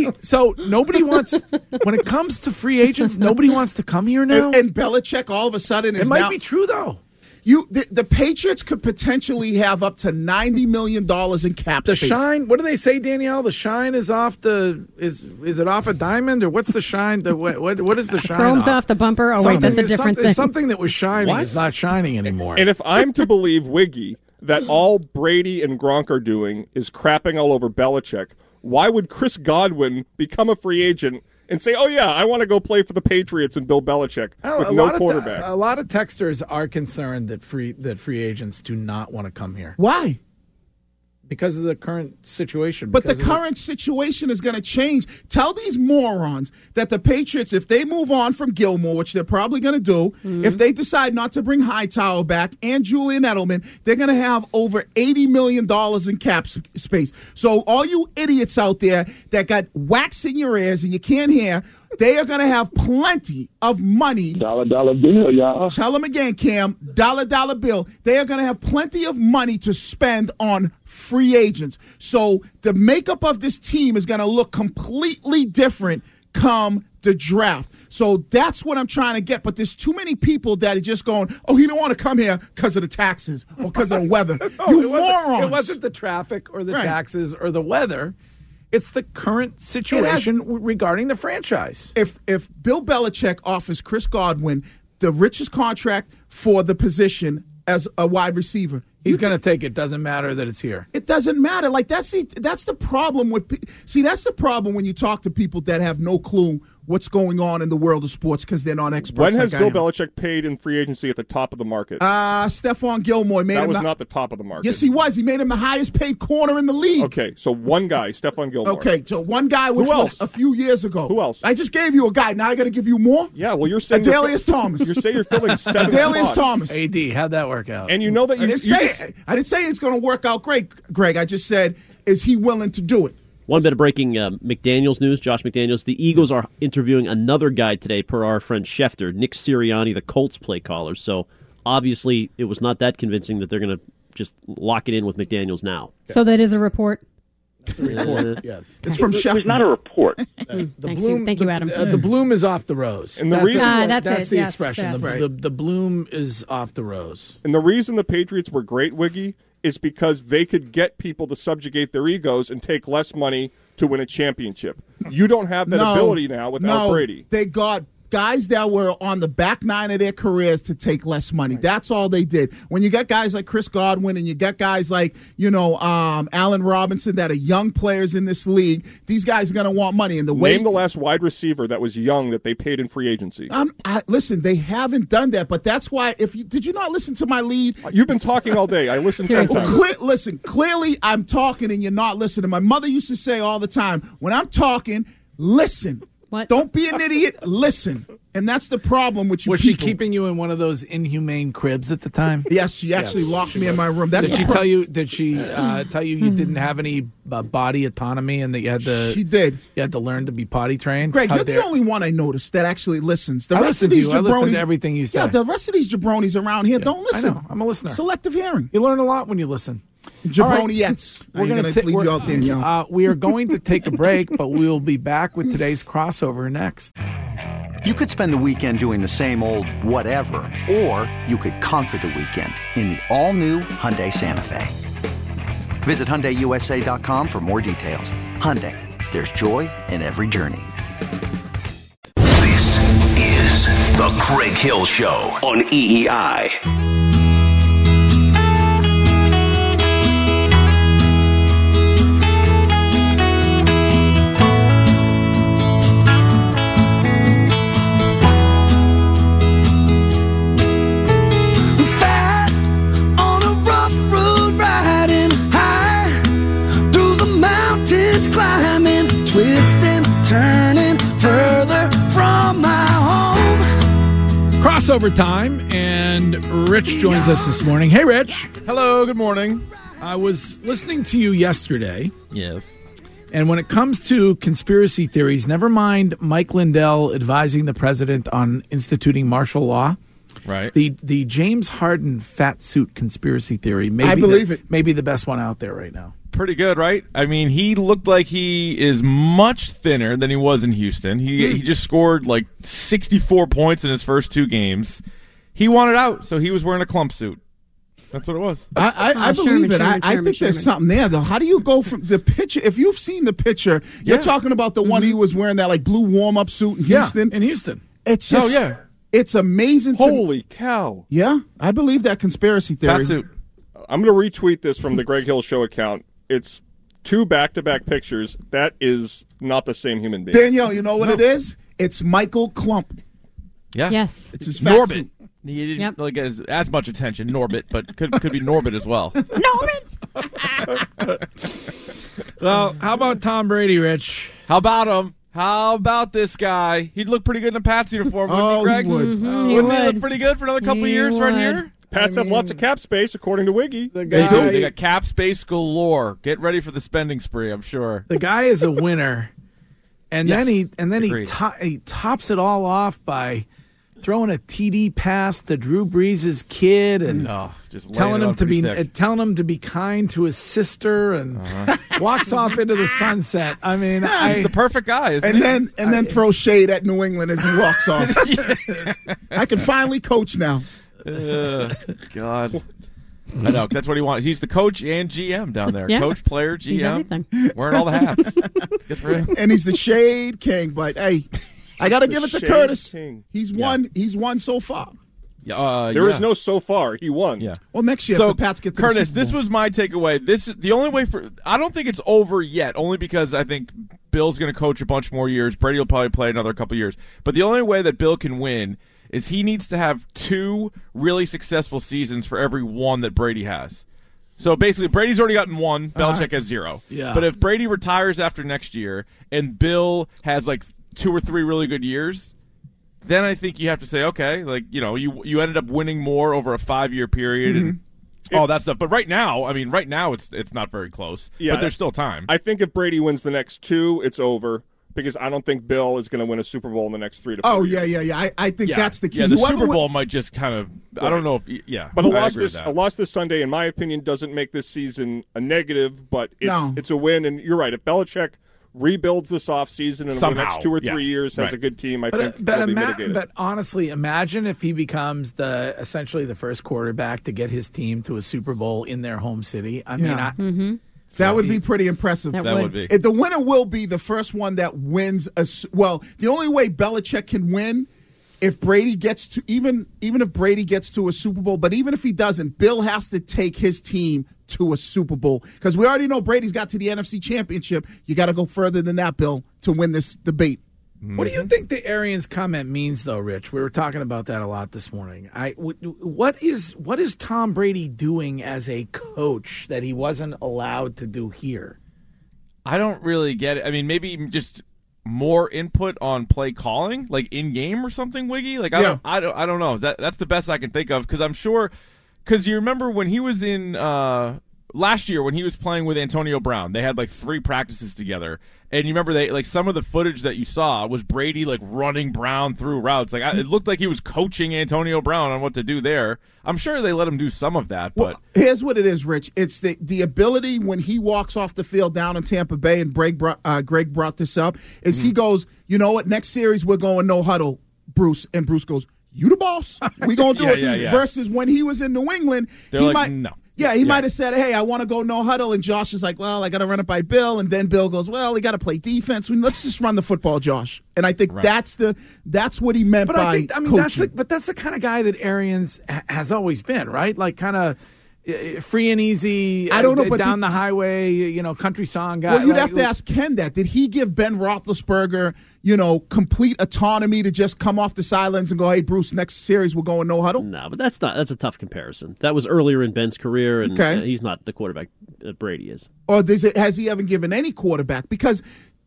Speaker 4: nobody wants, when it comes to free agents, nobody wants to come here now.
Speaker 7: And Belichick all of a sudden is
Speaker 4: It might
Speaker 7: now,
Speaker 4: be true, though.
Speaker 7: The Patriots could potentially have up to $90 million in cap
Speaker 4: The
Speaker 7: space.
Speaker 4: shine, what do they say, Danielle? The shine is off is it off a diamond, or what's the shine? What is the shine
Speaker 5: Chrome's
Speaker 4: off?
Speaker 5: off the bumper. Oh, wait, that's a different thing.
Speaker 4: Something that was shining is not shining anymore.
Speaker 6: And if I'm to believe Wiggy that all Brady and Gronk are doing is crapping all over Belichick, why would Chris Godwin become a free agent and say, oh, yeah, I want to go play for the Patriots and Bill Belichick with no quarterback?
Speaker 4: A lot of texters are concerned that free agents do not want to come here.
Speaker 7: Why?
Speaker 4: Because of the current situation.
Speaker 7: But the current situation is going to change. Tell these morons that the Patriots, if they move on from Gilmore, which they're probably going to do, if they decide not to bring Hightower back and Julian Edelman, they're going to have over $80 million in cap space. So all you idiots out there that got wax in your ears and you can't hear, they are going to have plenty of money.
Speaker 11: Dollar bill, y'all.
Speaker 7: Tell them again, Cam. Dollar bill. They are going to have plenty of money to spend on free agents. So the makeup of this team is going to look completely different come the draft. So that's what I'm trying to get. But there's too many people that are just going, oh, he don't want to come here because of the taxes or because of the weather. You morons.
Speaker 4: It wasn't the traffic or the taxes or the weather. It's the current situation regarding the franchise.
Speaker 7: If Bill Belichick offers Chris Godwin the richest contract for the position as a wide receiver,
Speaker 4: he's going to take it. Doesn't matter that it's here.
Speaker 7: It doesn't matter. Like that's the problem with. That's the problem when you talk to people that have no clue what's going on in the world of sports because they're not experts.
Speaker 6: When has Bill Belichick paid in free agency at the top of the market?
Speaker 7: Stephon Gilmore made him.
Speaker 6: That was not the top of the market.
Speaker 7: Yes, he was. He made him the highest paid corner in the league.
Speaker 6: Okay, so one guy, Stephon Gilmore.
Speaker 7: Okay, so one guy, which was a few years ago.
Speaker 6: Who else?
Speaker 7: I just gave you a guy. Now I got to give you more?
Speaker 6: Yeah, well, you're saying
Speaker 7: Adalius Thomas.
Speaker 6: You say you're filling 7
Speaker 7: Adalius
Speaker 6: spots.
Speaker 7: Thomas.
Speaker 4: AD, how'd that work out?
Speaker 6: And you know that
Speaker 7: I didn't say it's going to work out great, Greg. I just said, is he willing to do it?
Speaker 3: One bit of breaking McDaniels news. Josh McDaniels. The Eagles are interviewing another guy today, per our friend Schefter, Nick Sirianni, the Colts play caller. So obviously it was not that convincing that they're going to just lock it in with McDaniels now.
Speaker 5: So that is a report.
Speaker 4: It's a report. Yes,
Speaker 7: it's from Schefter.
Speaker 20: It's not a report.
Speaker 5: Thank you, Adam.
Speaker 4: The bloom is off the rose.
Speaker 6: And the reason
Speaker 5: that's
Speaker 4: the
Speaker 5: yes,
Speaker 4: expression.
Speaker 5: yes.
Speaker 4: The bloom is off the rose.
Speaker 6: And the reason the Patriots were great, Wiggy, is because they could get people to subjugate their egos and take less money to win a championship. You don't have that ability now without Brady.
Speaker 7: They got guys that were on the back nine of their careers to take less money. That's all they did. When you got guys like Chris Godwin and you got guys like, Allen Robinson that are young players in this league, these guys are going to want money. And
Speaker 6: Name the last wide receiver that was young that they paid in free agency.
Speaker 7: Listen, they haven't done that, but that's why. Did you not listen to my lead?
Speaker 6: You've been talking all day. I listened sometimes.
Speaker 7: Listen, clearly I'm talking and you're not listening. My mother used to say all the time, when I'm talking, listen.
Speaker 5: What?
Speaker 7: Don't be an idiot. Listen. And that's the problem with you
Speaker 4: Was
Speaker 7: people.
Speaker 4: she keeping you in one of those inhumane cribs at the time?
Speaker 7: Yes, she actually locked me in my room.
Speaker 4: Did she tell you you didn't have any body autonomy and that you had to?
Speaker 7: She did.
Speaker 4: You had to learn to be potty trained.
Speaker 7: Greg, you're the only one I noticed that actually listens. The
Speaker 4: I
Speaker 7: rest of
Speaker 4: listen to
Speaker 7: these
Speaker 4: you.
Speaker 7: jabronis,
Speaker 4: I listen to everything you say.
Speaker 7: Yeah, the rest of these jabronis around here don't listen.
Speaker 4: I know. I'm a listener.
Speaker 7: Selective hearing.
Speaker 4: You learn a lot when you listen.
Speaker 7: Jabroni-ettes.
Speaker 4: We're going to leave you out, Danielle. We are going to take a break, but we'll be back with today's crossover next.
Speaker 21: You could spend the weekend doing the same old whatever, or you could conquer the weekend in the all-new Hyundai Santa Fe. Visit HyundaiUSA.com for more details. Hyundai, there's joy in every journey.
Speaker 12: This is The Greg Hill Show on EEI.
Speaker 16: Climbing, twisting, turning further from my home.
Speaker 4: Crossover time, and Rich joins us this morning. Hey, Rich.
Speaker 22: Hello, good morning.
Speaker 4: I was listening to you yesterday.
Speaker 22: Yes.
Speaker 4: And when it comes to conspiracy theories, never mind Mike Lindell advising the president on instituting martial law.
Speaker 22: Right.
Speaker 4: The James Harden fat suit conspiracy theory may be the best one out there right now.
Speaker 22: Pretty good, right? I mean, he looked like he is much thinner than he was in Houston. He just scored like 64 points in his first 2 games. He wanted out, so he was wearing a clump suit. That's what it was.
Speaker 7: I believe it. I think there's something there, though. How do you go from the picture? If you've seen the picture, you're talking about the one he was wearing, that like blue warm-up suit in Houston.
Speaker 4: Yeah, in Houston.
Speaker 7: It's just, it's amazing.
Speaker 6: Holy cow.
Speaker 7: Yeah, I believe that conspiracy theory.
Speaker 22: Fat suit.
Speaker 6: I'm going to retweet this from the Greg Hill Show account. It's 2 back-to-back pictures. That is not the same human being.
Speaker 7: Danielle, you know what it is? It's Michael Klump.
Speaker 22: Yeah.
Speaker 5: Yes.
Speaker 7: It's his fat
Speaker 22: Norbit.
Speaker 7: suit.
Speaker 22: He didn't really get as much attention, Norbit, but could be Norbit as well.
Speaker 5: Norbit!
Speaker 4: Well, how about Tom Brady, Rich?
Speaker 22: How about him? How about this guy? He'd look pretty good in a Pats uniform, wouldn't he, Greg?
Speaker 7: He would.
Speaker 5: Mm-hmm,
Speaker 22: Wouldn't he look pretty good for another couple of years right here?
Speaker 6: Pats have lots of cap space, according to Wiggy.
Speaker 22: They do. They got cap space galore. Get ready for the spending spree, I'm sure.
Speaker 4: The guy is a winner, and
Speaker 22: Yes.
Speaker 4: then
Speaker 22: Agreed.
Speaker 4: he tops it all off by throwing a TD pass to Drew Brees' kid and
Speaker 22: just
Speaker 4: telling
Speaker 22: laying it
Speaker 4: him
Speaker 22: on
Speaker 4: to be
Speaker 22: pretty thick.
Speaker 4: telling him to be kind to his sister, and walks off into the sunset. I mean,
Speaker 22: He's the perfect guy, isn't
Speaker 7: And
Speaker 22: he?
Speaker 7: then throw shade at New England as he walks off. I can finally coach now.
Speaker 22: God. I know. That's what he wants. He's the coach and GM down there.
Speaker 5: Yeah.
Speaker 22: Coach, player,
Speaker 5: He's
Speaker 22: GM.
Speaker 5: everything.
Speaker 22: Wearing all the hats. Good for him.
Speaker 7: And he's the Shade King. But, hey, I got to give it to
Speaker 6: Shade
Speaker 7: Curtis.
Speaker 6: King.
Speaker 7: He's won. He's won so far.
Speaker 6: There is no so far. He won.
Speaker 22: Yeah.
Speaker 7: Well, next year,
Speaker 22: So,
Speaker 7: if the Pats get to
Speaker 22: Curtis,
Speaker 7: the Super Bowl.
Speaker 22: this was my takeaway. The only way I don't think it's over yet, only because I think Bill's going to coach a bunch more years. Brady will probably play another couple years. But the only way that Bill can win is he needs to have 2 really successful seasons for every one that Brady has. So basically, Brady's already gotten 1. Belichick has 0.
Speaker 4: Yeah.
Speaker 22: But if Brady retires after next year and Bill has like 2 or 3 really good years, then I think you have to say, okay, like, you ended up winning more over a 5-year period and all that stuff. But right now it's not very close.
Speaker 6: Yeah,
Speaker 22: but there's still time.
Speaker 6: I think if Brady wins the next 2, it's over, because I don't think Bill is going to win a Super Bowl in the next 3 to 4 years.
Speaker 7: Yeah. I think that's the key.
Speaker 22: Yeah, the
Speaker 7: Whoever
Speaker 22: Super
Speaker 7: win-
Speaker 22: Bowl might just kind of. I don't know if. Yeah,
Speaker 6: But
Speaker 22: I
Speaker 6: a
Speaker 22: agree with that.
Speaker 6: loss this Sunday, in my opinion, doesn't make this season a negative, but
Speaker 7: No.
Speaker 6: it's a win. And you're right. If Belichick rebuilds this offseason and over the
Speaker 22: Somehow,
Speaker 6: next 2 or 3
Speaker 22: yeah.
Speaker 6: years has
Speaker 22: Right.
Speaker 6: a good team, I think
Speaker 4: But,
Speaker 6: that'll be mitigated.
Speaker 4: but honestly, imagine if he becomes essentially the first quarterback to get his team to a Super Bowl in their home city. I mean,
Speaker 7: That would be pretty impressive.
Speaker 5: That
Speaker 22: would be.
Speaker 7: The winner will be the first one that wins the only way Belichick can win if Brady gets to even if Brady gets to a Super Bowl, but even if he doesn't, Bill has to take his team to a Super Bowl, because we already know Brady's got to the NFC Championship. You got to go further than that, Bill, to win this debate.
Speaker 4: what do you think the Arians comment means, though, Rich? We were talking about that a lot this morning. What is Tom Brady doing as a coach that he wasn't allowed to do here?
Speaker 22: I don't really get it. I mean, maybe just more input on play calling, like in game or something, Wiggy. Like I don't know. That's the best I can think of, because I'm sure. Because you remember when he was in last year when he was playing with Antonio Brown, they had like 3 practices together, and you remember some of the footage that you saw was Brady like running Brown through routes. Like it looked like he was coaching Antonio Brown on what to do there. I'm sure they let him do some of that, but
Speaker 7: Here's what it is, Rich. It's the ability when he walks off the field down in Tampa Bay, and Greg brought this up, is he goes, you know what, next series we're going no huddle, Bruce. And Bruce goes, you the boss. We going to do it.
Speaker 22: Yeah.
Speaker 7: Versus when he was in New England,
Speaker 22: they're
Speaker 7: he
Speaker 22: like,
Speaker 7: might.
Speaker 22: no.
Speaker 7: Yeah, he might have said, hey, I want to go no huddle. And Josh is like, well, I got to run it by Bill. And then Bill goes, well, we got to play defense. Let's just run the football, Josh. And I think that's what he meant by coaching.
Speaker 4: That's the kind of guy that Arians has always been, right? Like kind of free and easy.
Speaker 7: I don't know, but
Speaker 4: down the highway, country song guy.
Speaker 7: Well, you'd have to ask Ken that. Did he give Ben Roethlisberger, complete autonomy to just come off the sidelines and go, hey, Bruce, next series we're going no huddle?
Speaker 3: No, but that's a tough comparison. That was earlier in Ben's career, and he's not the quarterback Brady is.
Speaker 7: Or has he ever given any quarterback? Because,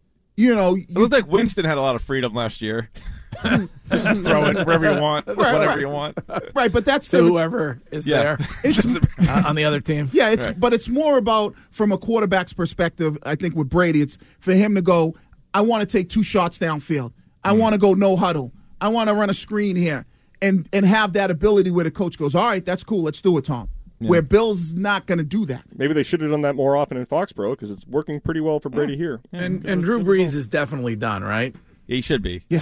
Speaker 22: it looked like Winston had a lot of freedom last year. Just throw it wherever you want, whatever you want.
Speaker 7: Right, but that's
Speaker 4: to whoever is there on the other team.
Speaker 7: Yeah, but it's more about, from a quarterback's perspective, I think with Brady, it's for him to go, I want to take 2 shots downfield. I want to go no huddle. I want to run a screen here. And have that ability where the coach goes, all right, that's cool, let's do it, Tom. Yeah. Where Bill's not going to do that.
Speaker 6: Maybe they should have done that more often in Foxborough, because it's working pretty well for Brady here.
Speaker 4: And Drew Brees is definitely done, right?
Speaker 22: He should be.
Speaker 7: Yeah.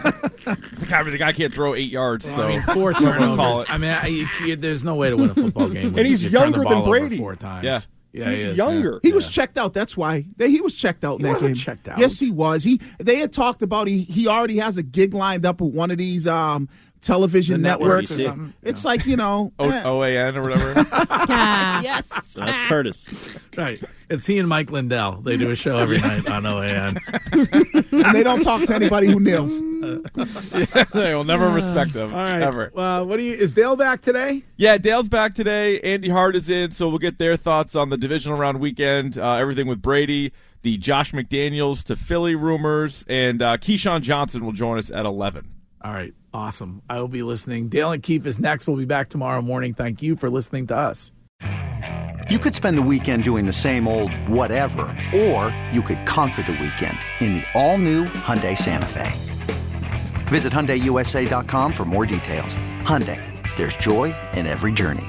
Speaker 22: The guy can't throw 8 yards.
Speaker 4: Well,
Speaker 22: so
Speaker 4: 4 turnovers. I mean, there's no way to win a football game.
Speaker 6: And he's younger than Brady.
Speaker 4: 4 times.
Speaker 22: Yeah,
Speaker 6: he's younger.
Speaker 7: He was checked out. That's why he was checked out.
Speaker 4: He wasn't checked out.
Speaker 7: Yes, he was. They had talked about he already has a gig lined up with one of these television networks. Or something. It's like
Speaker 22: OAN or whatever.
Speaker 7: Yes,
Speaker 3: so that's Curtis.
Speaker 4: Right. It's he and Mike Lindell. They do a show every night on OAN.
Speaker 7: And they don't talk to anybody who kneels.
Speaker 22: They will never respect them.
Speaker 4: All right.
Speaker 22: Ever.
Speaker 4: Is Dale back today?
Speaker 22: Yeah, Dale's back today. Andy Hart is in, so we'll get their thoughts on the divisional round weekend, everything with Brady, the Josh McDaniels to Philly rumors, and Keyshawn Johnson will join us at 11.
Speaker 4: All right. Awesome. I will be listening. Dale and Keefe is next. We'll be back tomorrow morning. Thank you for listening to us.
Speaker 21: You could spend the weekend doing the same old whatever, or you could conquer the weekend in the all-new Hyundai Santa Fe. Visit HyundaiUSA.com for more details. Hyundai, there's joy in every journey.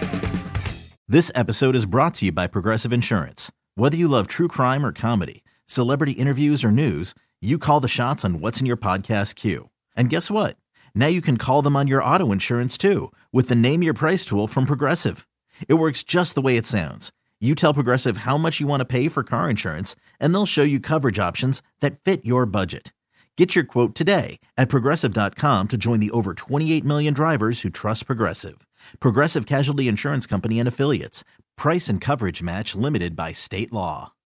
Speaker 2: This episode is brought to you by Progressive Insurance. Whether you love true crime or comedy, celebrity interviews or news, you call the shots on what's in your podcast queue. And guess what? Now you can call them on your auto insurance too with the Name Your Price tool from Progressive. It works just the way it sounds. You tell Progressive how much you want to pay for car insurance, and they'll show you coverage options that fit your budget. Get your quote today at Progressive.com to join the over 28 million drivers who trust Progressive. Progressive Casualty Insurance Company and Affiliates. Price and coverage match limited by state law.